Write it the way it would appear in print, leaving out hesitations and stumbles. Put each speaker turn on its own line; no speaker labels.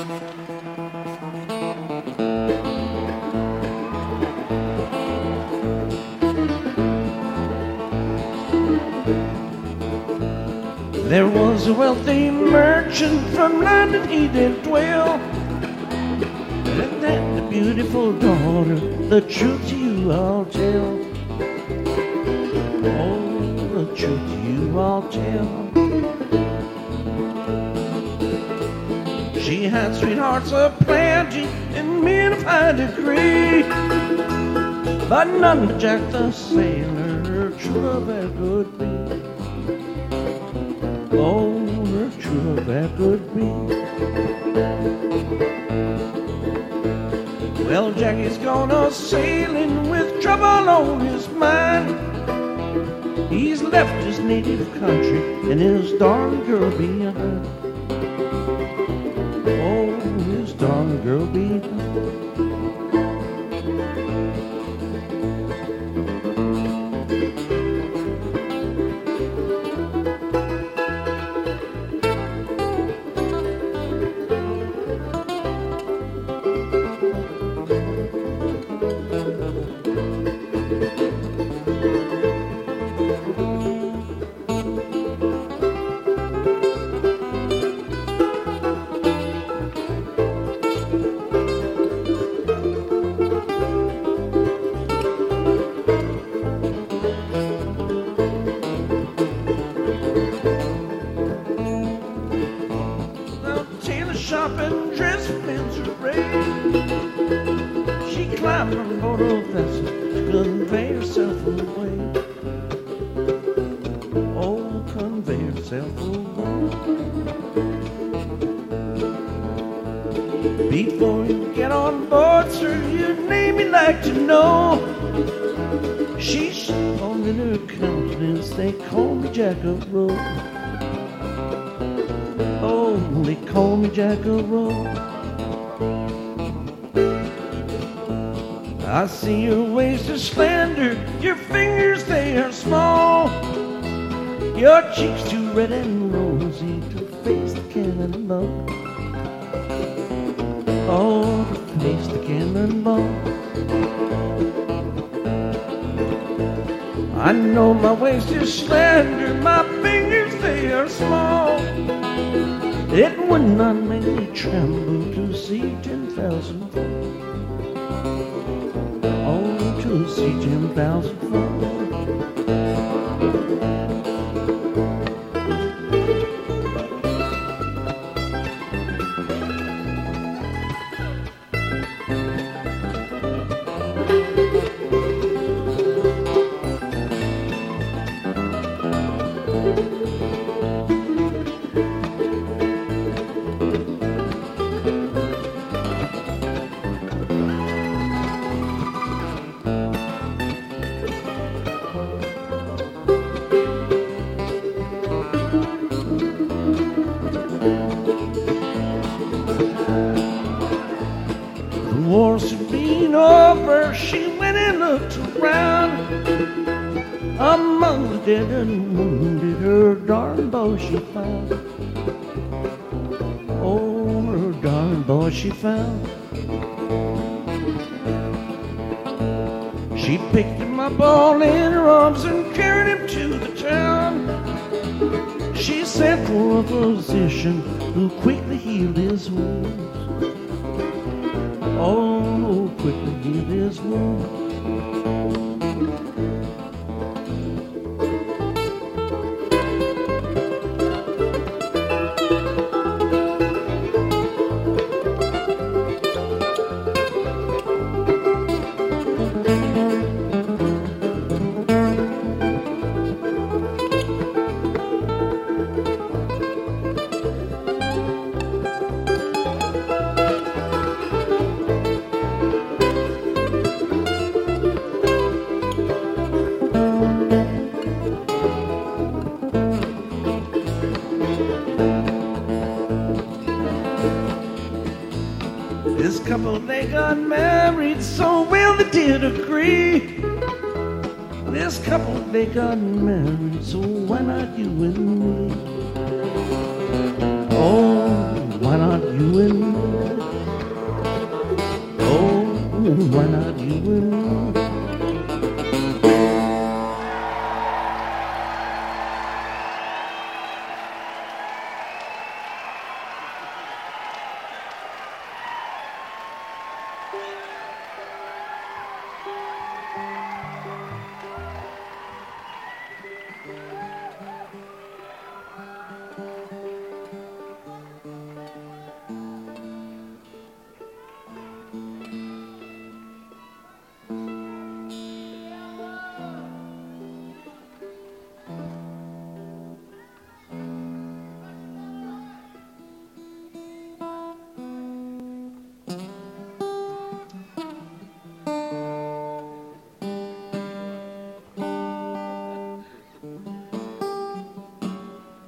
There was a wealthy merchant from London, he did dwell, and that the beautiful daughter, the truth to you I'll tell. Oh, the truth to you I'll tell. She had sweethearts aplenty and men of high degree, but none but Jack the sailor, her true love that could be. Oh, her true love that could be. Well, Jackie's gone a-sailing with trouble on his mind. He's left his native country and his darling girl behind. Oh, his darling girl behind. Shop and dress lingerie. She climbed from board of vessel to convey herself away. Oh, convey herself away. Before you get on board, sir, your name you'd like to know. She's shown in her countenance, they call me Jack of Rose. Oh, they call me Jack of Rose. I see your waist is slender, your fingers they are small, your cheeks too red and rosy to face the cannonball. Oh, to face the cannonball. I know my waist is slender, my fingers they are small. It would not make me tremble to see 10,000 fall. Oh, to see 10,000 fall. The war's been over, she went and looked around. Among the dead and wounded, her darling boy she found. Oh, her darling boy she found. She picked him up all in her arms and carried him to the town. She sent for a physician who quickly healed his wounds. Oh, quickly healed his wounds. This couple, they got married so well they did agree. This couple, they got married, so why not you and me? Oh, why not you and me?